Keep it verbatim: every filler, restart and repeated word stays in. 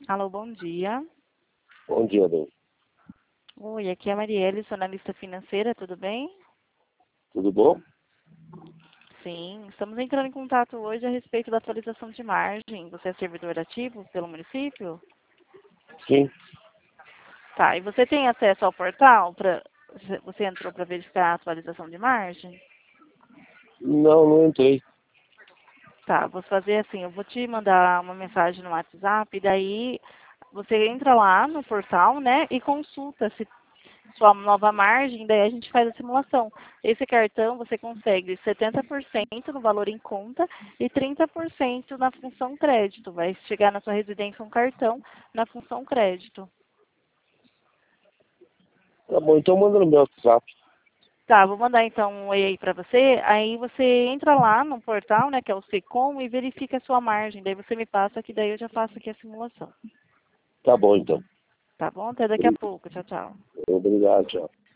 Alô, bom dia. Bom dia, bem. Oi, aqui é a Marielle, sou analista financeira, tudo bem? Tudo bom? Sim, estamos entrando em contato hoje a respeito da atualização de margem. Você é servidor ativo pelo município? Sim. Tá, e você tem acesso ao portal? Pra, você entrou para verificar a atualização de margem? Não, não entrei. Tá, vou fazer assim, eu vou te mandar uma mensagem no WhatsApp, e daí você entra lá no portal, né, e consulta se sua nova margem, daí a gente faz a simulação. Esse cartão você consegue setenta por cento no valor em conta e trinta por cento na função crédito. Vai chegar na sua residência um cartão na função crédito. Tá bom, então manda no meu WhatsApp. Tá, vou mandar então um oi aí para você. Aí você entra lá no portal, né, que é o Secom, e verifica a sua margem. Daí você me passa que daí eu já faço aqui a simulação. Tá bom, então. Tá bom? Até daqui a pouco. Tchau, tchau. Obrigado, tchau.